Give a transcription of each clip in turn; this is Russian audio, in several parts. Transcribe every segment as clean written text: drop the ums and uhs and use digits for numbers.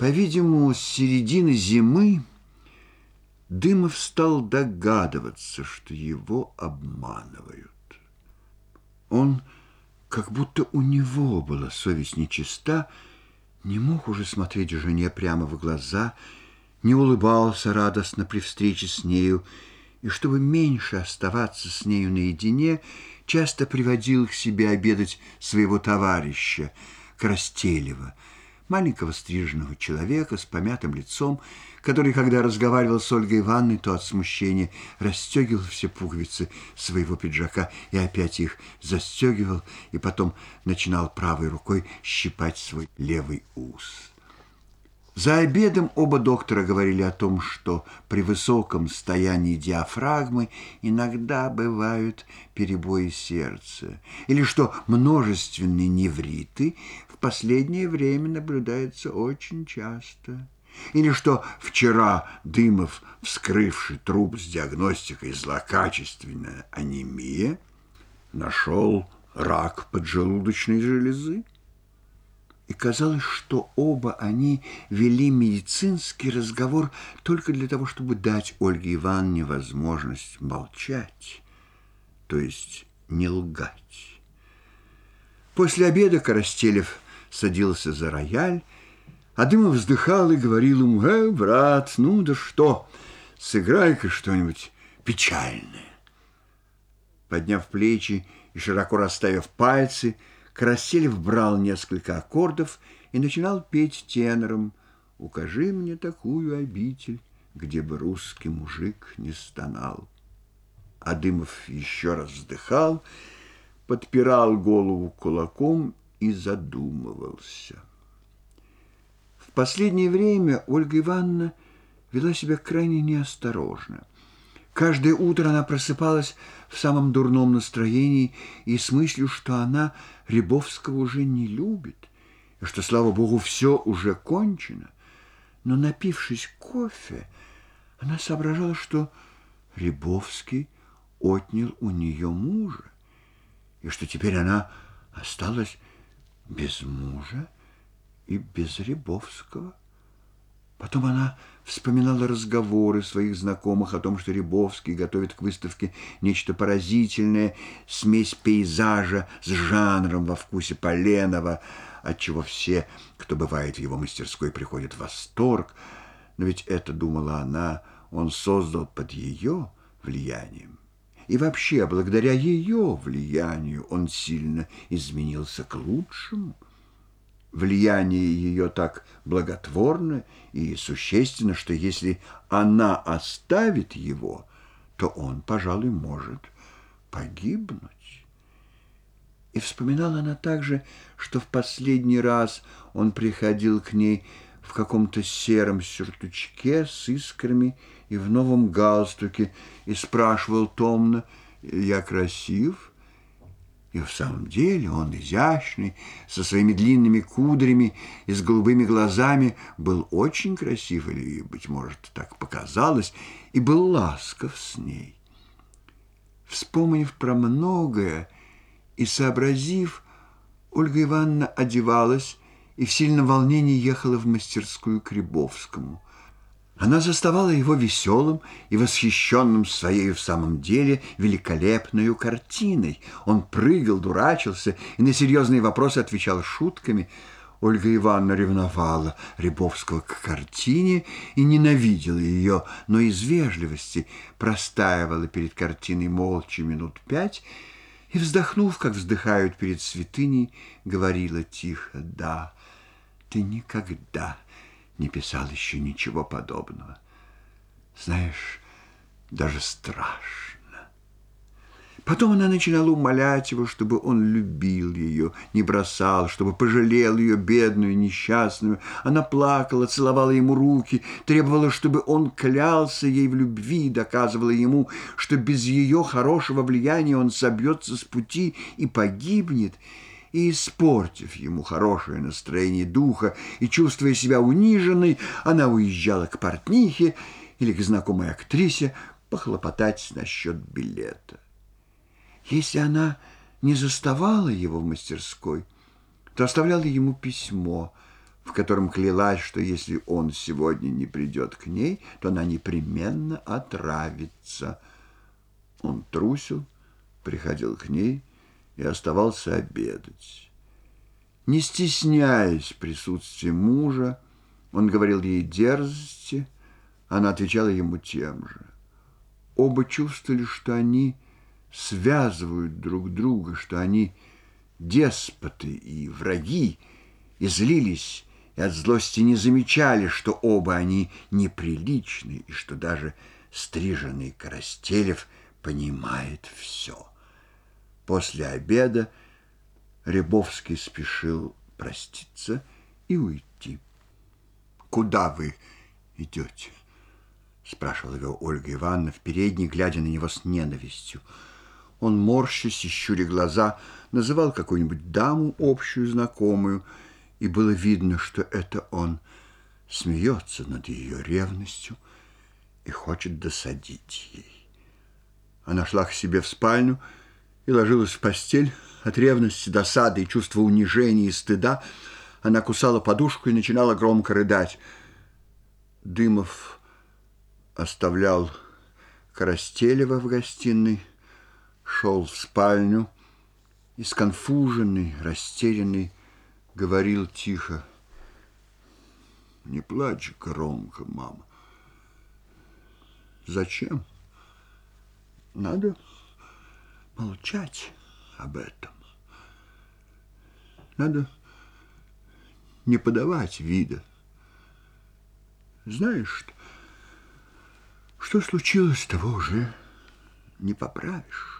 По-видимому, с середины зимы Дымов стал догадываться, что его обманывают. Он, как будто у него была совесть нечиста, не мог уже смотреть жене прямо в глаза, не улыбался радостно при встрече с нею, и, чтобы меньше оставаться с нею наедине, часто приводил к себе обедать своего товарища, Коростелева, маленького стриженного человека с помятым лицом, который, когда разговаривал с Ольгой Ивановной, то от смущения расстегивал все пуговицы своего пиджака и опять их застегивал, и потом начинал правой рукой щипать свой левый ус. За обедом оба доктора говорили о том, что при высоком состоянии диафрагмы иногда бывают перебои сердца, или что множественные невриты в последнее время наблюдаются очень часто, или что вчера Дымов, вскрывший труп с диагностикой злокачественная анемия, нашел рак поджелудочной железы. И казалось, что оба они вели медицинский разговор только для того, чтобы дать Ольге Ивановне возможность молчать, то есть не лгать. После обеда Коростелев садился за рояль, а Дымов вздыхал и говорил ему: брат, ну да что, сыграй-ка что-нибудь печальное». Подняв плечи и широко расставив пальцы, Коростелев брал несколько аккордов и начинал петь тенором: «Укажи мне такую обитель, где бы русский мужик не стонал». А Дымов еще раз вздыхал, подпирал голову кулаком и задумывался. В последнее время Ольга Ивановна вела себя крайне неосторожно. Каждое утро она просыпалась в самом дурном настроении и с мыслью, что она Рябовского уже не любит, и что, слава богу, все уже кончено. Но, напившись кофе, она соображала, что Рябовский отнял у нее мужа, и что теперь она осталась без мужа и без Рябовского. Потом она вспоминала разговоры своих знакомых о том, что Рябовский готовит к выставке нечто поразительное, смесь пейзажа с жанром во вкусе Поленова, отчего все, кто бывает в его мастерской, приходят в восторг. Но ведь это, думала она, он создал под ее влиянием. И вообще, благодаря ее влиянию он сильно изменился к лучшему. Влияние ее так благотворно и существенно, что если она оставит его, то он, пожалуй, может погибнуть. И вспоминала она также, что в последний раз он приходил к ней в каком-то сером сюртучке с искрами и в новом галстуке и спрашивал томно: «Я красив?» И в самом деле он, изящный, со своими длинными кудрями и с голубыми глазами, был очень красив, или, быть может, так показалось, и был ласков с ней. Вспомнив про многое и сообразив, Ольга Ивановна одевалась и в сильном волнении ехала в мастерскую к Рябовскому. Она заставала его веселым и восхищенным своей в самом деле великолепной картиной. Он прыгал, дурачился и на серьезные вопросы отвечал шутками. Ольга Ивановна ревновала Рябовского к картине и ненавидела ее, но из вежливости простаивала перед картиной молча минут 5 и, вздохнув, как вздыхают перед святыней, говорила тихо: «Да, ты никогда не писал еще ничего подобного. Знаешь, даже страшно». Потом она начинала умолять его, чтобы он любил ее, не бросал, чтобы пожалел ее, бедную, несчастную. Она плакала, целовала ему руки, требовала, чтобы он клялся ей в любви, доказывала ему, что без ее хорошего влияния он собьется с пути и погибнет. И, испортив ему хорошее настроение духа и чувствуя себя униженной, она уезжала к портнихе или к знакомой актрисе похлопотать насчет билета. Если она не заставала его в мастерской, то оставляла ему письмо, в котором клялась, что если он сегодня не придет к ней, то она непременно отравится. Он трусил, приходил к ней и оставался обедать. Не стесняясь присутствия мужа, он говорил ей дерзости, она отвечала ему тем же. Оба чувствовали, что они связывают друг друга, что они деспоты и враги, и злились, и от злости не замечали, что оба они неприличны, и что даже стриженный Коростелев понимает все. После обеда Рябовский спешил проститься и уйти. «Куда вы идете?» — спрашивала его Ольга Ивановна в передней, глядя на него с ненавистью. Он, морщась и щуря глаза, называл какую-нибудь даму, общую знакомую, и было видно, что это он смеется над ее ревностью и хочет досадить ей. Она шла к себе в спальню и ложилась в постель. От ревности, досады и чувства унижения и стыда она кусала подушку и начинала громко рыдать. Дымов оставлял Коростелева в гостиной, шел в спальню и, сконфуженный, растерянный, говорил тихо: «Не плачь громко, мама». «Зачем? Надо молчать об этом. Надо не подавать вида. Знаешь, что случилось, того уже не поправишь».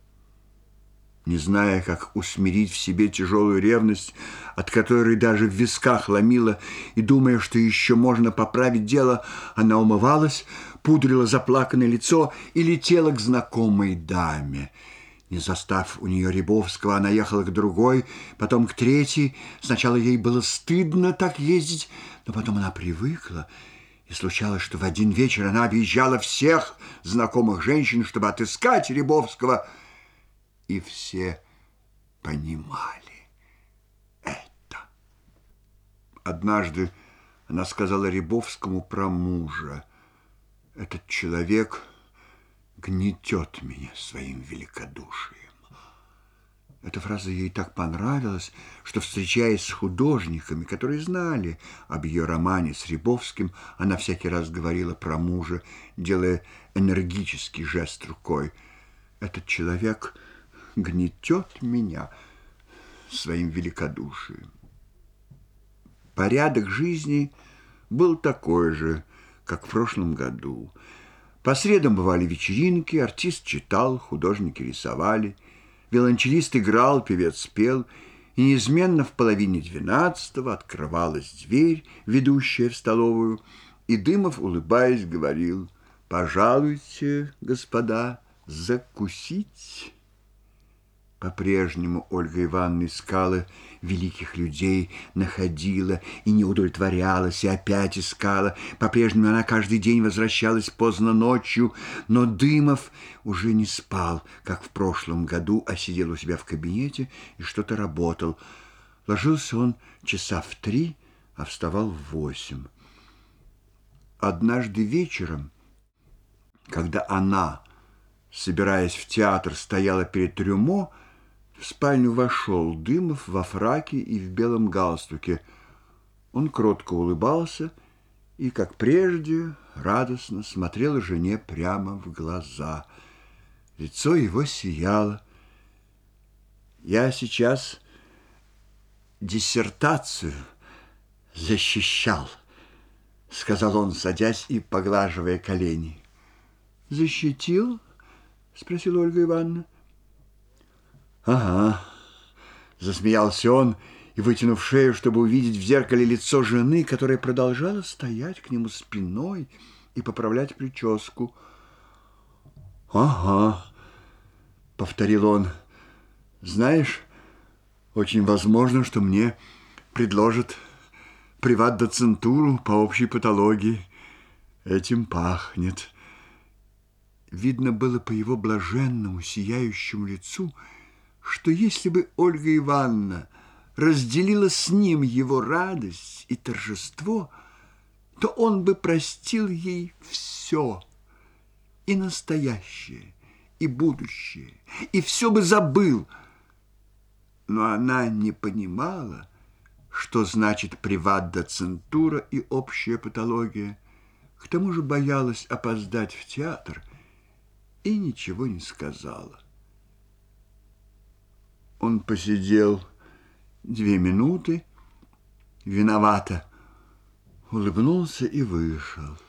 Не зная, как усмирить в себе тяжелую ревность, от которой даже в висках ломила, и думая, что еще можно поправить дело, она умывалась, пудрила заплаканное лицо и летела к знакомой даме. Не застав у нее Рябовского, она ехала к другой, потом к третьей. Сначала ей было стыдно так ездить, но потом она привыкла. И случалось, что в один вечер она объезжала всех знакомых женщин, чтобы отыскать Рябовского. И все понимали это. Однажды она сказала Рябовскому про мужа: «Этот человек гнетет меня своим великодушием». Эта фраза ей так понравилась, что, встречаясь с художниками, которые знали об ее романе с Рябовским, она всякий раз говорила про мужа, делая энергический жест рукой: «Этот человек гнетет меня своим великодушием». Порядок жизни был такой же, как в прошлом году. По средам бывали вечеринки, артист читал, художники рисовали, виолончелист играл, певец пел, и неизменно в половине 12-го открывалась дверь, ведущая в столовую, и Дымов, улыбаясь, говорил: «Пожалуйте, господа, закусить». По-прежнему Ольга Ивановна искала великих людей, находила и не удовлетворялась, и опять искала. По-прежнему она каждый день возвращалась поздно ночью, но Дымов уже не спал, как в прошлом году, а сидел у себя в кабинете и что-то работал. Ложился он часа в 3, а вставал в 8. Однажды вечером, когда она, собираясь в театр, стояла перед трюмо, в спальню вошел Дымов во фраке и в белом галстуке. Он кротко улыбался и, как прежде, радостно смотрел жене прямо в глаза. Лицо его сияло. «Я сейчас диссертацию защищал», — сказал он, садясь и поглаживая колени. «Защитил?» — спросила Ольга Ивановна. «Ага», — засмеялся он и, вытянув шею, чтобы увидеть в зеркале лицо жены, которая продолжала стоять к нему спиной и поправлять прическу. «Ага», — повторил он, — «знаешь, очень возможно, что мне предложат приват-доцентуру по общей патологии. Этим пахнет». Видно было по его блаженному, сияющему лицу, что если бы Ольга Ивановна разделила с ним его радость и торжество, то он бы простил ей все, и настоящее, и будущее, и все бы забыл. Но она не понимала, что значит приват-доцентура и общая патология. К тому же боялась опоздать в театр и ничего не сказала. Он посидел 2 минуты, виновато улыбнулся и вышел.